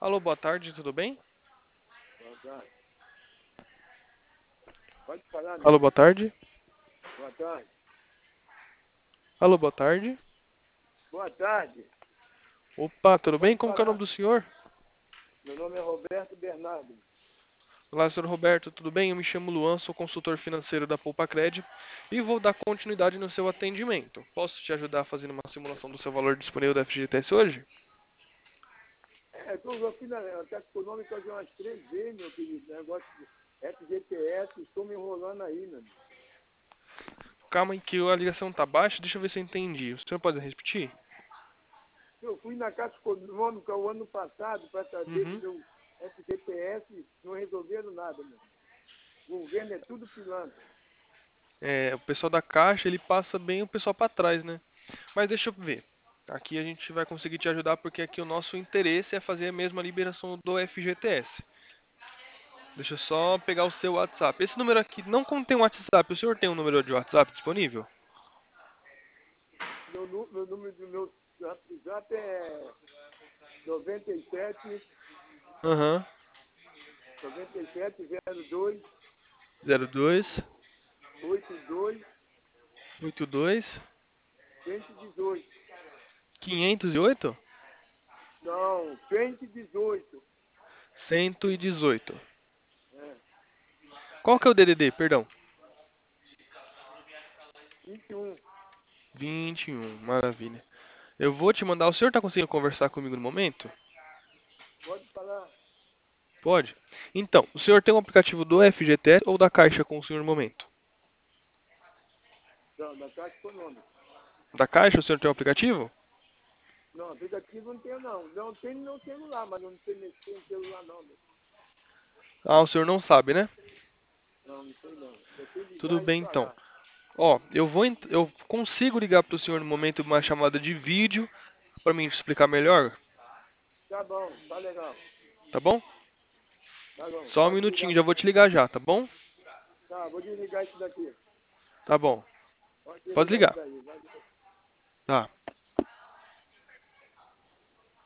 Alô, boa tarde, tudo bem? Boa tarde. Pode falar, Alô, amigo. boa tarde. Boa tarde. Alô, boa tarde. Boa tarde. Opa, tudo bem? Pode Como que é o nome falar. do senhor? Meu nome é Roberto Bernardo. Olá, senhor Roberto, tudo bem? Eu me chamo Luan, sou consultor financeiro da Poupa-Cred e vou dar continuidade no seu atendimento. Posso te ajudar fazendo uma simulação do seu valor disponível da FGTS hoje? Eu aqui na Caixa Econômica já umas 3 vezes, meu querido. Negócio de FGTS, estou me enrolando aí, meu amigo. Calma aí que a ligação tá baixa, deixa eu ver se eu entendi. O senhor pode repetir? Eu fui na Caixa Econômica o ano passado para saber do Uhum. meu FGTS, não resolveram nada, meu. O governo é tudo pilantra. É, o pessoal da Caixa, ele passa bem o pessoal para trás, né? Mas deixa eu ver. Aqui a gente vai conseguir te ajudar porque aqui o nosso interesse é fazer a mesma liberação do FGTS. Deixa eu só pegar o seu WhatsApp. Esse número aqui não contém um WhatsApp. O senhor tem um número de WhatsApp disponível? Meu número do meu WhatsApp é 97 Aham. 97 02 02 82 82 118. 508 Não, 118. 118. É, Qual que é o DDD? Perdão. 21. 21. Maravilha. Eu vou te mandar. O senhor está conseguindo conversar comigo no momento? Pode falar. Pode. Então, o senhor tem um aplicativo do FGTS ou da Caixa com o senhor no momento? Não, da Caixa Econômica. Da Caixa o senhor tem um aplicativo? Não, aplicativo não tenho não. Não tem no meu celular, mas eu não sei mexer em celular não, meu. Ah, o senhor não sabe, né? Não, não sei não. Só sei Tudo ligar e bem então. falar. Ó, eu consigo ligar para o senhor no momento uma chamada de vídeo para me explicar melhor, Tá bom, tá legal. tá bom? Tá bom, Só um pode ligar. minutinho, já vou te ligar já, tá bom? Tá, vou desligar isso daqui. Tá bom. Pode Pode desligar isso ligar. daí. Tá.